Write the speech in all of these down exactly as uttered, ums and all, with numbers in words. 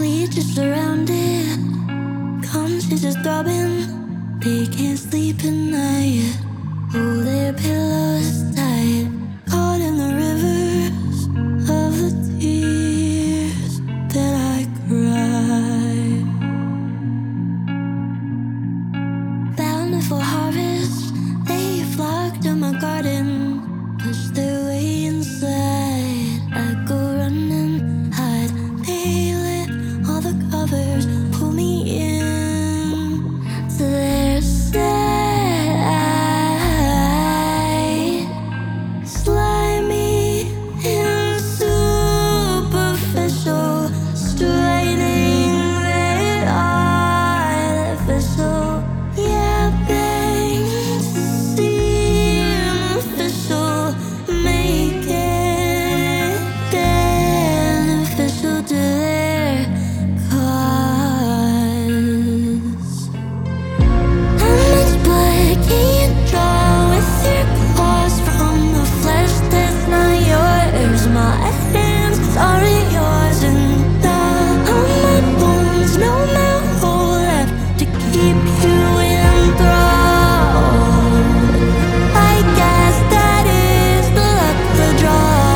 We just surrounded, conscious throbbing. They can't sleep at night. Hold their pillows tight, caught in the rivers of the tears that I cry. Bountiful harvest, they flock to my garden, push their way inside. I go running, hide. They lit all the covers, pull me in to their side. Slimy and superficial, straining their artificial. Yeah, things seem official, make it beneficial to their cause. How much blood can you draw with your claws from the flesh that's not yours? My hands aren't yours, and on my bones, no more hole left to keep you enthralled. I guess that is the luck of the draw.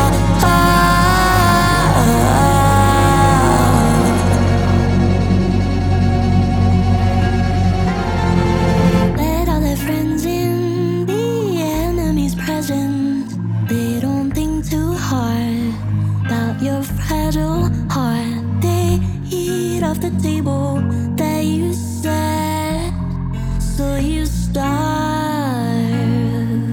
Let all their friends in, the enemies present. They don't think too hard about your fragile heart. They eat off the table that you set, so you starve.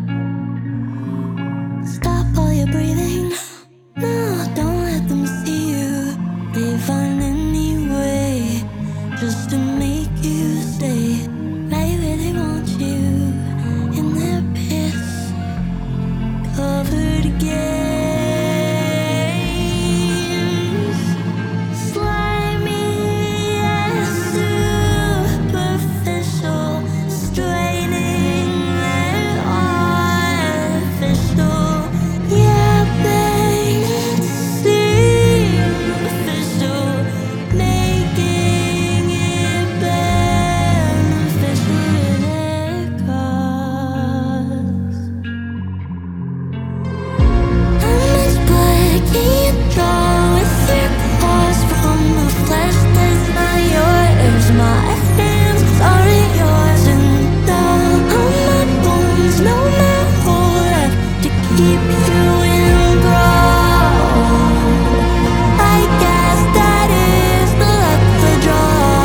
Stop all your breathing. No, don't let them see you. They find any way just to make you stay right where they want you, in their pits, covered games. Slimy and superficial, straining and artificial. Yeah, things seem official, making it beneficial to their cause. How much blood can you draw with your claws from the flesh that's not yours? My hands aren't yours, and on my bones, no more hole left to keep you enthralled. I guess that is the luck of the draw.